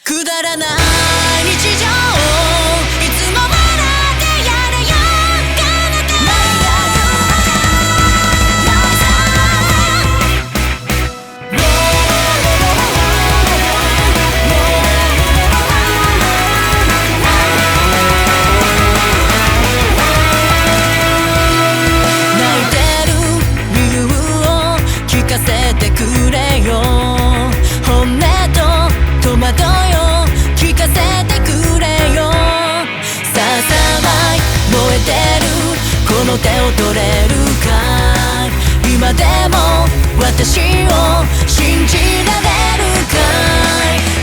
くだらない日常いつも笑ってやれよ彼方泣いてる理由を聞かせてくれよ本音と戸惑いを聞かせてくれよさあさあ燃えてるこの手を取れるかい今でも私を信じられるかい